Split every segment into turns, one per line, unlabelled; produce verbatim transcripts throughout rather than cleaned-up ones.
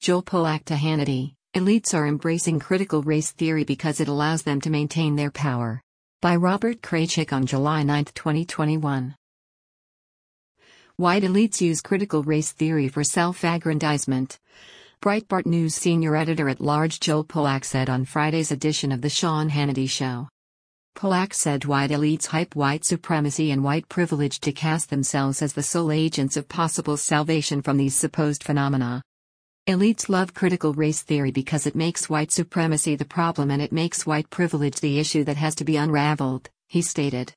Joel Pollak to Hannity, elites are embracing critical race theory because it allows them to maintain their power. By Robert Kraychik on July ninth, twenty twenty-one. White elites use critical race theory for self-aggrandizement. Breitbart News senior editor-at-large Joel Pollak said on Friday's edition of The Sean Hannity Show. Pollak said white elites hype white supremacy and white privilege to cast themselves as the sole agents of possible salvation from these supposed phenomena. Elites love critical race theory because it makes white supremacy the problem and it makes white privilege the issue that has to be unraveled, he stated.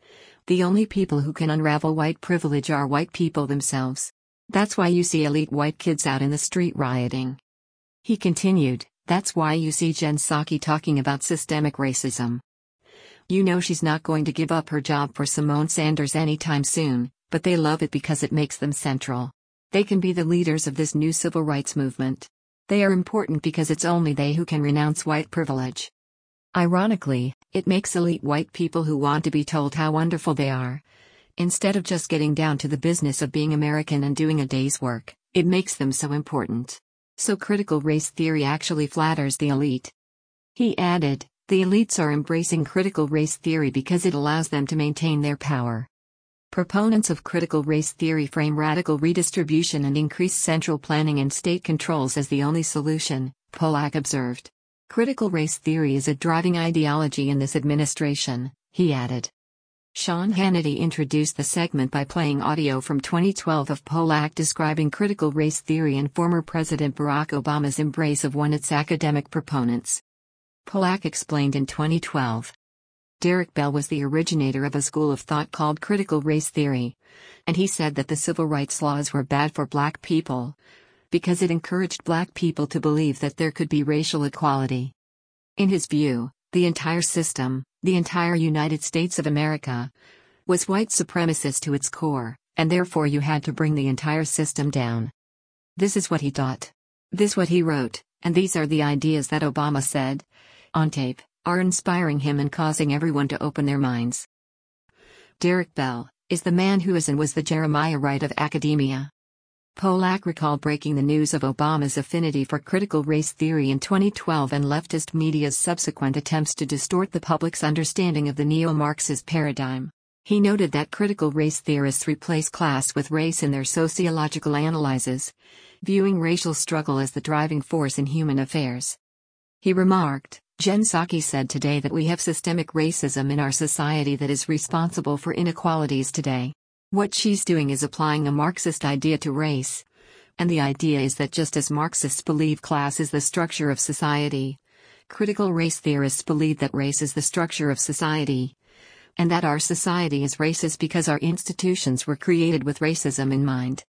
The only people who can unravel white privilege are white people themselves. That's why you see elite white kids out in the street rioting. He continued, that's why you see Jen Psaki talking about systemic racism. You know she's not going to give up her job for Simone Sanders anytime soon, but they love it because it makes them central. They can be the leaders of this new civil rights movement. They are important because it's only they who can renounce white privilege. Ironically, it makes elite white people who want to be told how wonderful they are. Instead of just getting down to the business of being American and doing a day's work, it makes them so important. So critical race theory actually flatters the elite. He added, the elites are embracing critical race theory because it allows them to maintain their power. Proponents of critical race theory frame radical redistribution and increased central planning and state controls as the only solution, Pollak observed. Critical race theory is a driving ideology in this administration, he added. Sean Hannity introduced the segment by playing audio from twenty twelve of Pollak describing critical race theory and former President Barack Obama's embrace of one of its academic proponents. Pollak explained in twenty twelve. Derek Bell was the originator of a school of thought called critical race theory, and he said that the civil rights laws were bad for black people because it encouraged black people to believe that there could be racial equality. In his view, the entire system, the entire United States of America, was white supremacist to its core, and therefore you had to bring the entire system down. This is what he thought. This what he wrote, and these are the ideas that Obama said, on tape, are inspiring him and causing everyone to open their minds. Derek Bell is the man who is and was the Jeremiah Wright of academia. Pollak recalled breaking the news of Obama's affinity for critical race theory in twenty twelve and leftist media's subsequent attempts to distort the public's understanding of the neo-Marxist paradigm. He noted that critical race theorists replace class with race in their sociological analyses, viewing racial struggle as the driving force in human affairs. He remarked, Jen Psaki said today that we have systemic racism in our society that is responsible for inequalities today. What she's doing is applying a Marxist idea to race. And the idea is that just as Marxists believe class is the structure of society, critical race theorists believe that race is the structure of society. And that our society is racist because our institutions were created with racism in mind.